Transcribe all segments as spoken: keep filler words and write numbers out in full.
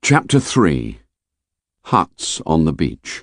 Chapter three. Huts on the Beach.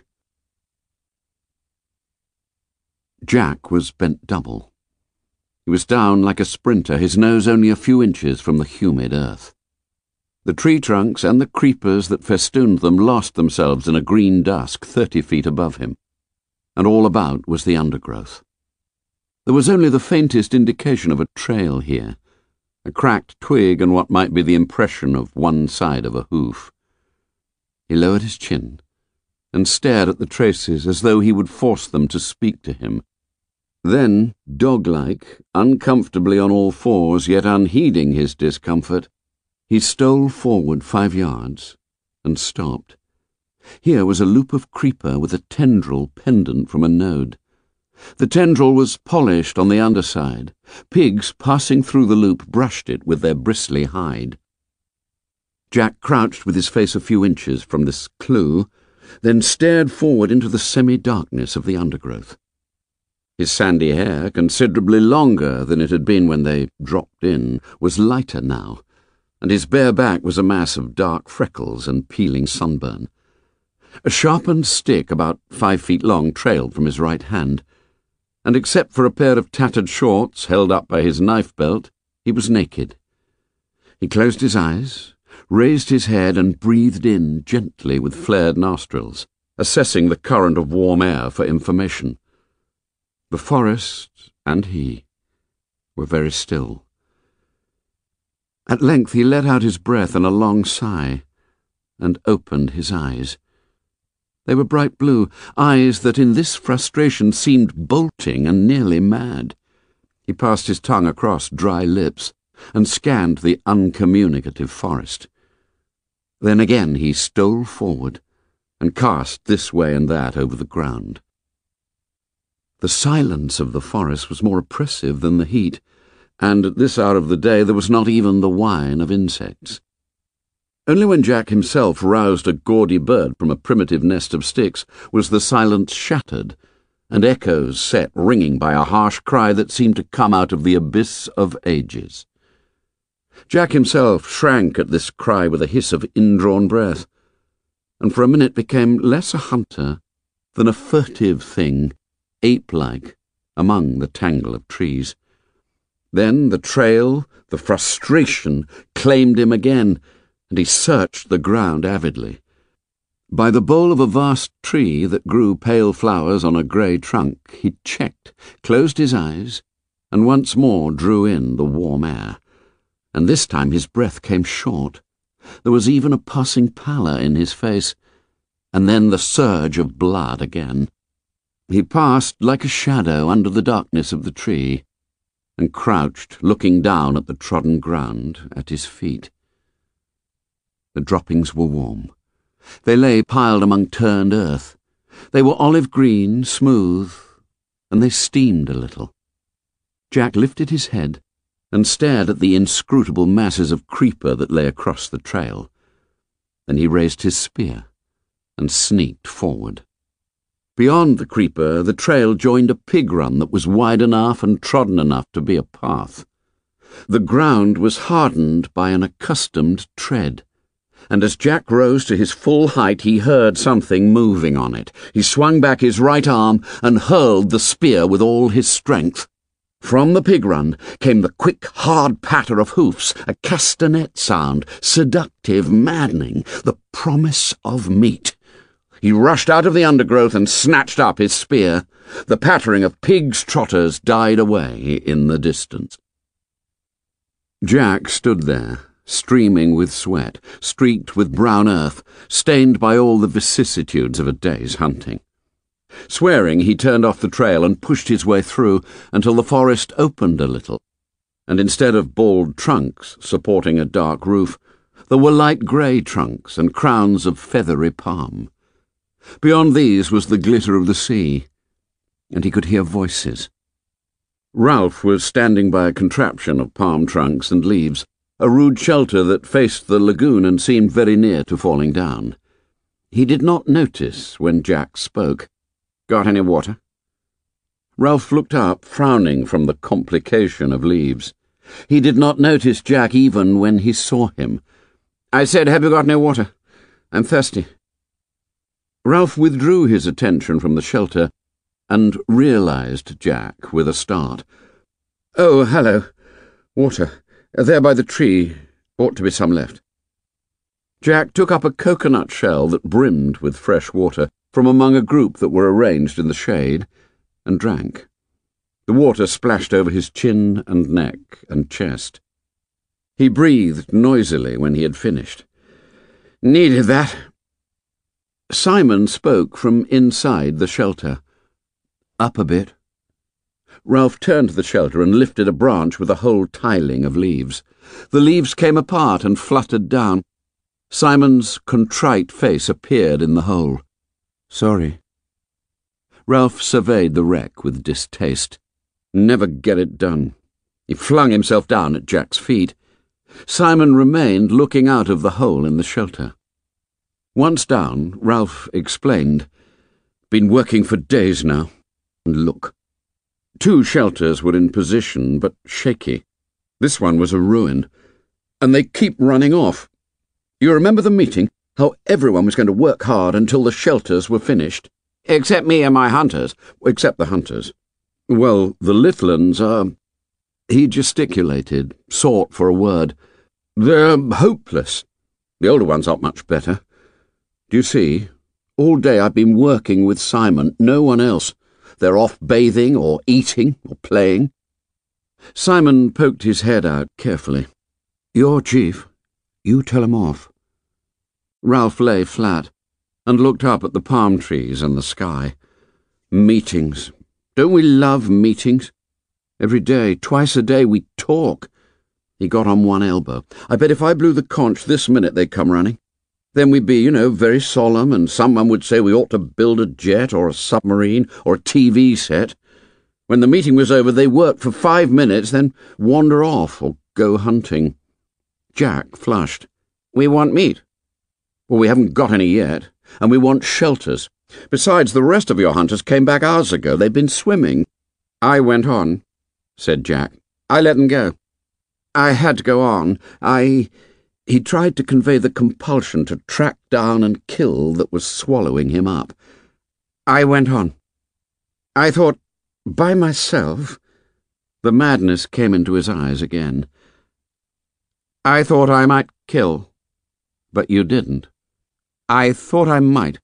Jack was bent double. He was down like a sprinter, his nose only a few inches from the humid earth. The tree trunks and the creepers that festooned them lost themselves in a green dusk thirty feet above him, and all about was the undergrowth. There was only the faintest indication of a trail here, a cracked twig and what might be the impression of one side of a hoof. He lowered his chin and stared at the traces as though he would force them to speak to him. Then, dog-like, uncomfortably on all fours, yet unheeding his discomfort, he stole forward five yards and stopped. Here was a loop of creeper with a tendril pendant from a node. The tendril was polished on the underside. Pigs passing through the loop brushed it with their bristly hide. Jack crouched with his face a few inches from this clue, then stared forward into the semi-darkness of the undergrowth. His sandy hair, considerably longer than it had been when they dropped in, was lighter now, and his bare back was a mass of dark freckles and peeling sunburn. A sharpened stick about five feet long trailed from his right hand, and except for a pair of tattered shorts held up by his knife belt, he was naked. He closed his eyes, raised his head and breathed in gently with flared nostrils, assessing the current of warm air for information. The forest and he were very still. At length he let out his breath in a long sigh and opened his eyes. They were bright blue, eyes that in this frustration seemed bolting and nearly mad. He passed his tongue across dry lips and scanned the uncommunicative forest. Then again he stole forward and cast this way and that over the ground. The silence of the forest was more oppressive than the heat, and at this hour of the day there was not even the whine of insects. Only when Jack himself roused a gaudy bird from a primitive nest of sticks was the silence shattered, and echoes set ringing by a harsh cry that seemed to come out of the abyss of ages. Jack himself shrank at this cry with a hiss of indrawn breath, and for a minute became less a hunter than a furtive thing, ape-like, among the tangle of trees. Then the trail, the frustration, claimed him again, and he searched the ground avidly. By the bole of a vast tree that grew pale flowers on a grey trunk, he checked, closed his eyes, and once more drew in the warm air. And this time his breath came short. There was even a passing pallor in his face, and then the surge of blood again. He passed like a shadow under the darkness of the tree, and crouched, looking down at the trodden ground at his feet. The droppings were warm. They lay piled among turned earth. They were olive green, smooth, and they steamed a little. Jack lifted his head and stared at the inscrutable masses of creeper that lay across the trail. Then he raised his spear and sneaked forward. Beyond the creeper, the trail joined a pig run that was wide enough and trodden enough to be a path. The ground was hardened by an accustomed tread, and as Jack rose to his full height he heard something moving on it. He swung back his right arm and hurled the spear with all his strength. From the pig run came the quick, hard patter of hoofs, a castanet sound, seductive, maddening, the promise of meat. He rushed out of the undergrowth and snatched up his spear. The pattering of pigs' trotters died away in the distance. Jack stood there, streaming with sweat, streaked with brown earth, stained by all the vicissitudes of a day's hunting. Swearing, he turned off the trail and pushed his way through until the forest opened a little, and instead of bald trunks supporting a dark roof, there were light grey trunks and crowns of feathery palm. Beyond these was the glitter of the sea, and he could hear voices. Ralph was standing by a contraption of palm trunks and leaves, a rude shelter that faced the lagoon and seemed very near to falling down. He did not notice when Jack spoke. "Got any water?" Ralph looked up, frowning from the complication of leaves. He did not notice Jack even when he saw him. "I said, have you got no water? I'm thirsty." Ralph withdrew his attention from the shelter and realised Jack with a start. "Oh, hello. Water. There by the tree. Ought to be some left." Jack took up a coconut shell that brimmed with fresh water from among a group that were arranged in the shade, and drank. The water splashed over his chin and neck and chest. He breathed noisily when he had finished. "Needed that." Simon spoke from inside the shelter. "Up a bit." Ralph turned to the shelter and lifted a branch with a whole tiling of leaves. The leaves came apart and fluttered down. Simon's contrite face appeared in the hole. "Sorry." Ralph surveyed the wreck with distaste. Never get it done. He flung himself down at Jack's feet. Simon remained looking out of the hole in the shelter. Once down, Ralph explained, "Been working for days now. And look." Two shelters were in position, but shaky. This one was a ruin. And they keep running off. You remember the meeting? How everyone was going to work hard until the shelters were finished? Except me and my hunters. Except the hunters. Well, the little uns are... He gesticulated, sought for a word. "They're hopeless. The older ones aren't much better. Do you see? All day I've been working with Simon, no one else. They're off bathing or eating or playing." Simon poked his head out carefully. "You're chief. You tell 'em off." Ralph lay flat and looked up at the palm trees and the sky. "Meetings. Don't we love meetings? Every day, twice a day, we talk." He got on one elbow. "I bet if I blew the conch this minute they'd come running. Then we'd be, you know, very solemn, and someone would say we ought to build a jet or a submarine or a T V set. When the meeting was over, they worked for five minutes, then wander off or go hunting." Jack flushed. "We want meat." "Well, we haven't got any yet, and we want shelters. Besides, the rest of your hunters came back hours ago. They've been swimming." "I went on," said Jack. "I let them go. I had to go on. I—" He tried to convey the compulsion to track down and kill that was swallowing him up. "I went on. I thought, by myself—" The madness came into his eyes again. "I thought I might kill. But you didn't. I thought I might."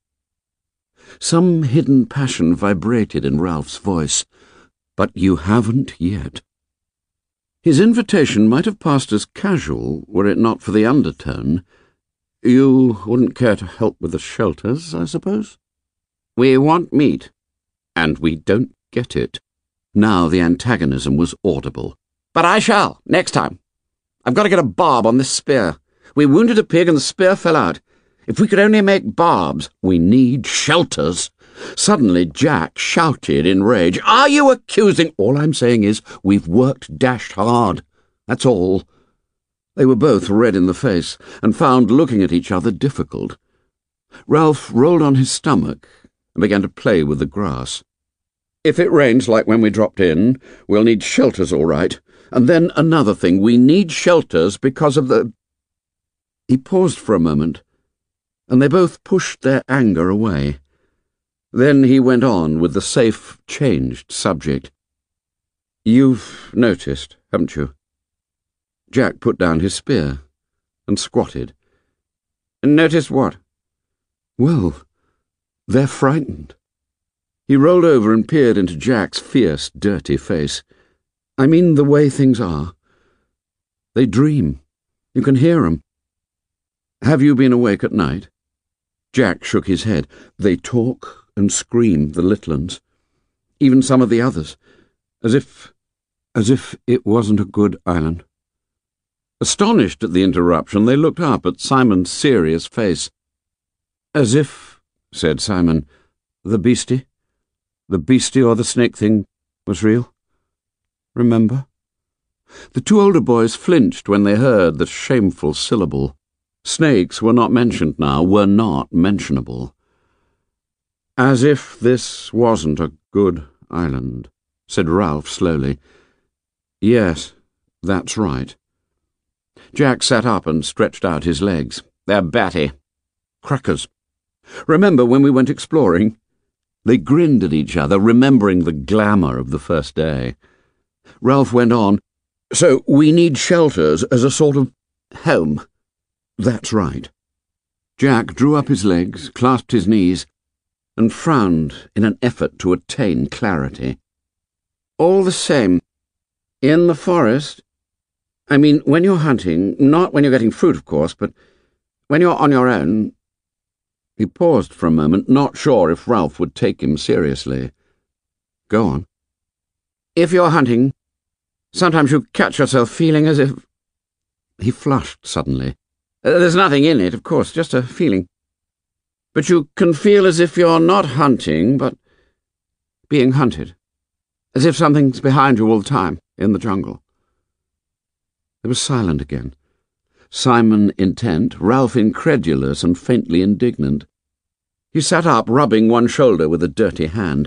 Some hidden passion vibrated in Ralph's voice. "But you haven't yet." His invitation might have passed as casual were it not for the undertone. "You wouldn't care to help with the shelters, I suppose?" "We want meat, and we don't get it." Now the antagonism was audible. "But I shall, next time. I've got to get a barb on this spear. We wounded a pig and the spear fell out. If we could only make barbs." "We need shelters." Suddenly Jack shouted in rage, "Are you accusing—" "All I'm saying is we've worked dashed hard. That's all." They were both red in the face and found looking at each other difficult. Ralph rolled on his stomach and began to play with the grass. "If it rains like when we dropped in, we'll need shelters all right. And then another thing, we need shelters because of the—" He paused for a moment, and they both pushed their anger away. Then he went on with the safe, changed subject. "You've noticed, haven't you?" Jack put down his spear and squatted. "Noticed what?" "Well, they're frightened." He rolled over and peered into Jack's fierce, dirty face. "I mean the way things are. They dream. You can hear 'em. Have you been awake at night?" Jack shook his head. "They talk and scream, the little uns. Even some of the others. As if... as if it wasn't a good island." Astonished at the interruption, they looked up at Simon's serious face. "As if," said Simon, "the beastie, the beastie or the snake thing was real. Remember?" The two older boys flinched when they heard the shameful syllable. Snakes were not mentioned now, were not mentionable. "As if this wasn't a good island," said Ralph slowly. "Yes, that's right." Jack sat up and stretched out his legs. "They're batty." Crackers. Remember when we went exploring? They grinned at each other, remembering the glamour of the first day. Ralph went on, "So we need shelters as a sort of home." "That's right." Jack drew up his legs, clasped his knees, and frowned in an effort to attain clarity. "All the same, in the forest, I mean, when you're hunting, not when you're getting fruit, of course, but when you're on your own—" He paused for a moment, not sure if Ralph would take him seriously. "Go on." "If you're hunting, sometimes you catch yourself feeling as if—" He flushed suddenly. "There's nothing in it, of course, just a feeling. But you can feel as if you're not hunting, but being hunted. As if something's behind you all the time, in the jungle." There was silent again. Simon intent, Ralph incredulous and faintly indignant. He sat up, rubbing one shoulder with a dirty hand.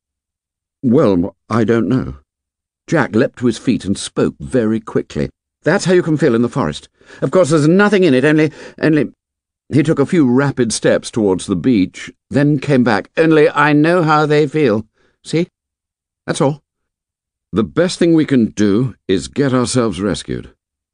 "Well, I don't know." Jack leapt to his feet and spoke very quickly. "That's how you can feel in the forest. Of course, there's nothing in it, only... only—" He took a few rapid steps towards the beach, then came back. "Only I know how they feel. See? That's all. The best thing we can do is get ourselves rescued."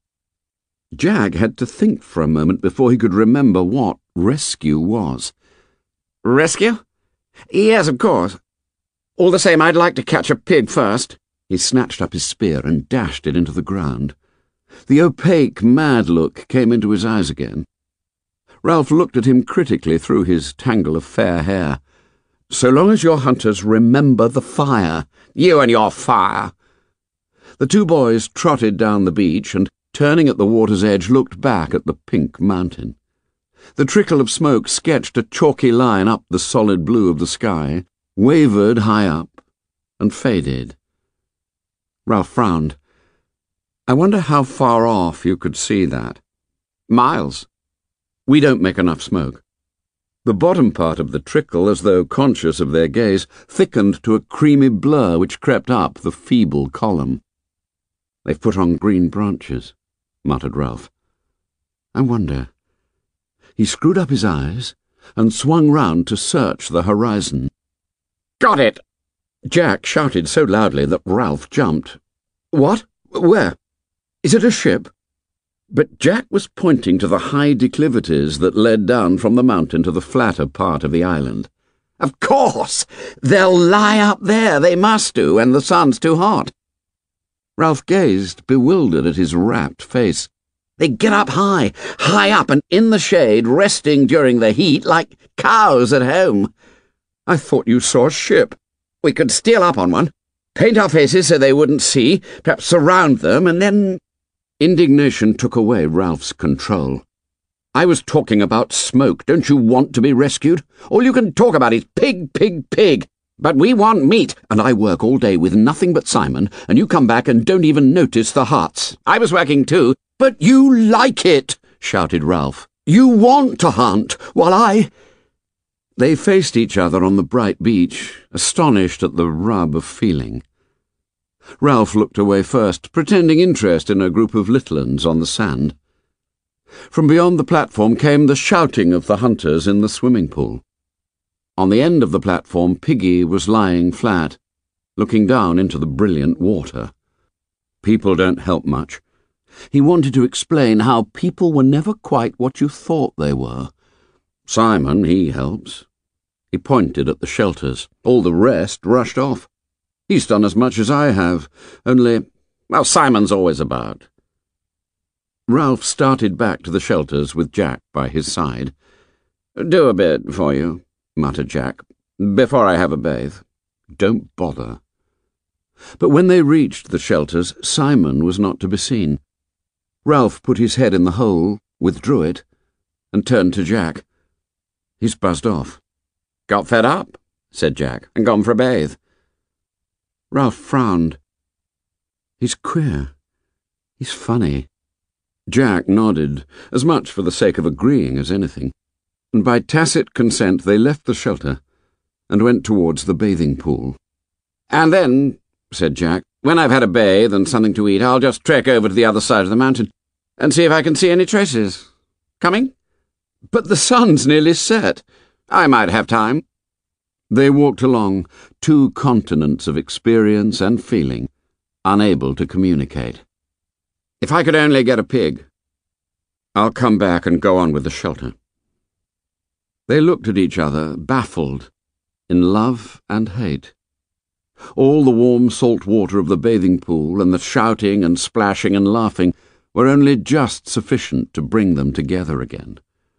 Jack had to think for a moment before he could remember what rescue was. "Rescue? Yes, of course. All the same, I'd like to catch a pig first." He snatched up his spear and dashed it into the ground. The opaque, mad look came into his eyes again. Ralph looked at him critically through his tangle of fair hair. "So long as your hunters remember the fire." "You and your fire!" The two boys trotted down the beach and, turning at the water's edge, looked back at the pink mountain. The trickle of smoke sketched a chalky line up the solid blue of the sky, wavered high up, and faded. Ralph frowned. "I wonder how far off you could see that." "Miles. We don't make enough smoke." The bottom part of the trickle, as though conscious of their gaze, thickened to a creamy blur which crept up the feeble column. "They've put on green branches," muttered Ralph. "I wonder." He screwed up his eyes and swung round to search the horizon. "Got it!" Jack shouted so loudly that Ralph jumped. "What? Where? Is it a ship?" But Jack was pointing to the high declivities that led down from the mountain to the flatter part of the island. "Of course! They'll lie up there, they must do, and the sun's too hot." Ralph gazed, bewildered at his rapt face. "They get up high, high up and in the shade, resting during the heat like cows at home." "I thought you saw a ship." "We could steal up on one, paint our faces so they wouldn't see, perhaps surround them, and then—" Indignation took away Ralph's control. "I was talking about smoke. Don't you want to be rescued? All you can talk about is pig, pig, pig. But we want meat, and I work all day with nothing but Simon, and you come back and don't even notice the huts. I was working too." "But you like it," shouted Ralph. "You want to hunt, while I—" They faced each other on the bright beach, astonished at the rub of feeling. Ralph looked away first, pretending interest in a group of little uns on the sand. From beyond the platform came the shouting of the hunters in the swimming pool. On the end of the platform, Piggy was lying flat, looking down into the brilliant water. People don't help much. He wanted to explain how people were never quite what you thought they were. Simon, he helps. He pointed at the shelters. All the rest rushed off. He's done as much as I have, only, well, Simon's always about. Ralph started back to the shelters with Jack by his side. "Do a bit for you," muttered Jack, "before I have a bathe." "Don't bother." But when they reached the shelters, Simon was not to be seen. Ralph put his head in the hole, withdrew it, and turned to Jack. He's buzzed off. "Got fed up," said Jack, "and gone for a bathe." Ralph frowned. He's queer. He's funny. Jack nodded, as much for the sake of agreeing as anything, and by tacit consent they left the shelter and went towards the bathing pool. "And then," said Jack, "when I've had a bathe and something to eat, I'll just trek over to the other side of the mountain and see if I can see any traces. Coming?" "But the sun's nearly set. I might have time." They walked along, two continents of experience and feeling, unable to communicate. "If I could only get a pig. I'll come back and go on with the shelter." They looked at each other, baffled, in love and hate. All the warm salt water of the bathing pool and the shouting and splashing and laughing were only just sufficient to bring them together again.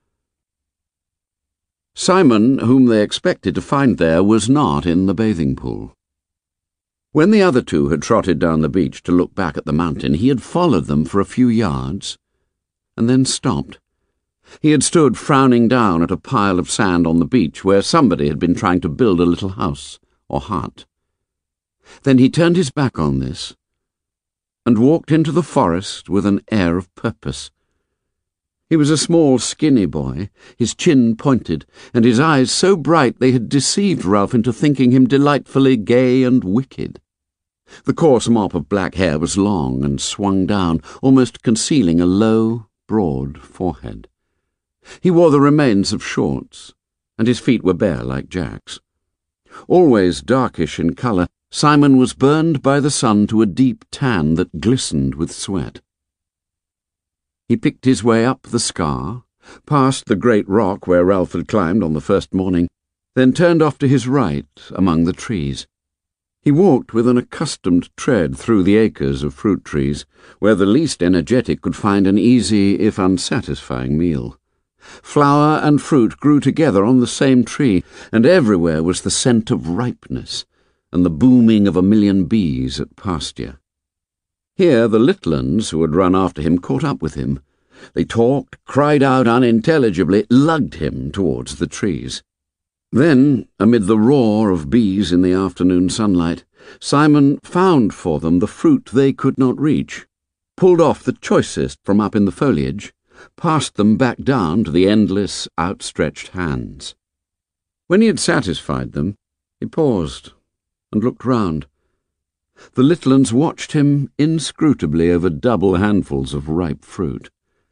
Simon, whom they expected to find there, was not in the bathing pool. When the other two had trotted down the beach to look back at the mountain, he had followed them for a few yards, and then stopped. He had stood frowning down at a pile of sand on the beach where somebody had been trying to build a little house or hut. Then he turned his back on this and walked into the forest with an air of purpose. He was a small, skinny boy, his chin pointed, and his eyes so bright they had deceived Ralph into thinking him delightfully gay and wicked. The coarse mop of black hair was long and swung down, almost concealing a low, broad forehead. He wore the remains of shorts, and his feet were bare like Jack's. Always darkish in colour, Simon was burned by the sun to a deep tan that glistened with sweat. He picked his way up the scar, past the great rock where Ralph had climbed on the first morning, then turned off to his right among the trees. He walked with an accustomed tread through the acres of fruit trees, where the least energetic could find an easy, if unsatisfying, meal. Flower and fruit grew together on the same tree, and everywhere was the scent of ripeness and the booming of a million bees at pasture. Here the little uns who had run after him caught up with him. They talked, cried out unintelligibly, lugged him towards the trees. Then, amid the roar of bees in the afternoon sunlight, Simon found for them the fruit they could not reach, pulled off the choicest from up in the foliage, passed them back down to the endless, outstretched hands. When he had satisfied them, he paused and looked round. The little uns watched him inscrutably over double handfuls of ripe fruit.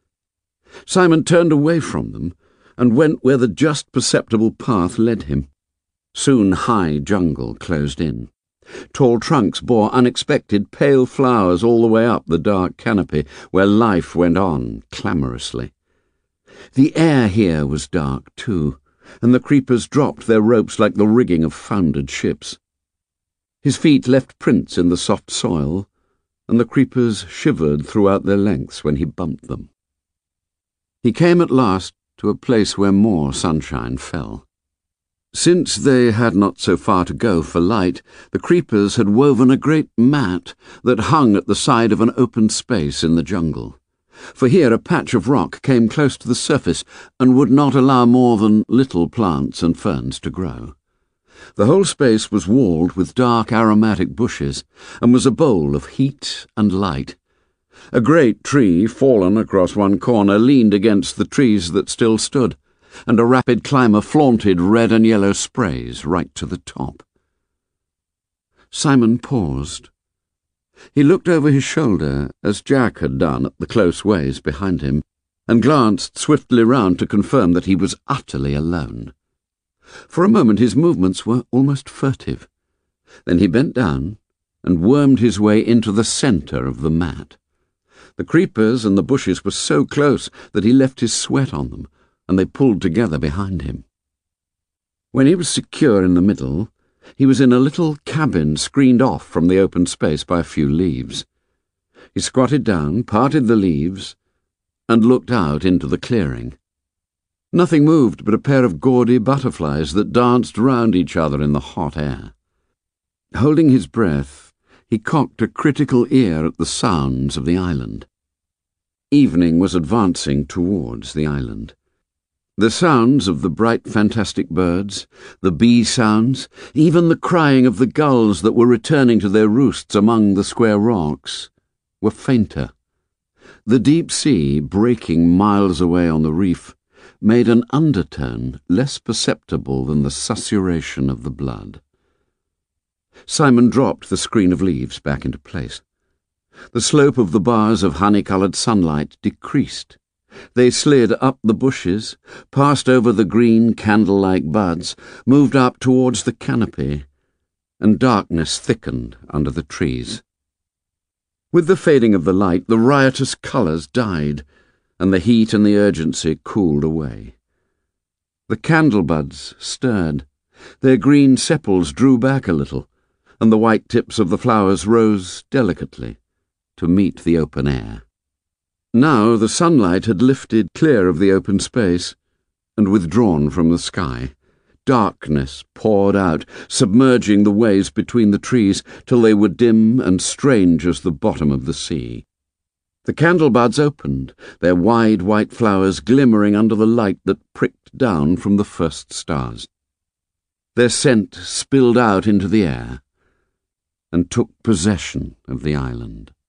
Simon turned away from them and went where the just perceptible path led him. Soon high jungle closed in. Tall trunks bore unexpected pale flowers all the way up the dark canopy, where life went on clamorously. The air here was dark, too, and the creepers dropped their ropes like the rigging of foundered ships. His feet left prints in the soft soil, and the creepers shivered throughout their lengths when he bumped them. He came at last to a place where more sunshine fell. Since they had not so far to go for light, the creepers had woven a great mat that hung at the side of an open space in the jungle. For here a patch of rock came close to the surface and would not allow more than little plants and ferns to grow. The whole space was walled with dark aromatic bushes, and was a bowl of heat and light. A great tree, fallen across one corner, leaned against the trees that still stood, and a rapid climber flaunted red and yellow sprays right to the top. Simon paused. He looked over his shoulder, as Jack had done at the close ways behind him, and glanced swiftly round to confirm that he was utterly alone. For a moment his movements were almost furtive. Then he bent down and wormed his way into the centre of the mat. The creepers and the bushes were so close that he left his sweat on them, and they pulled together behind him. When he was secure in the middle, he was in a little cabin screened off from the open space by a few leaves. He squatted down, parted the leaves, and looked out into the clearing. Nothing moved but a pair of gaudy butterflies that danced round each other in the hot air. Holding his breath, he cocked a critical ear at the sounds of the island. Evening was advancing towards the island. The sounds of the bright, fantastic birds, the bee sounds, even the crying of the gulls that were returning to their roosts among the square rocks, were fainter. The deep sea, breaking miles away on the reef, made an undertone less perceptible than the susurration of the blood. Simon dropped the screen of leaves back into place. The slope of the bars of honey-coloured sunlight decreased, They slid up the bushes, passed over the green candle-like buds, moved up towards the canopy, and darkness thickened under the trees. With the fading of the light, the riotous colours died, and the heat and the urgency cooled away. The candle-buds stirred. Their green sepals drew back a little, and the white tips of the flowers rose delicately to meet the open air. Now the sunlight had lifted clear of the open space and withdrawn from the sky. Darkness poured out, submerging the waves between the trees till they were dim and strange as the bottom of the sea. The candle-buds opened, their wide white flowers glimmering under the light that pricked down from the first stars. Their scent spilled out into the air and took possession of the island.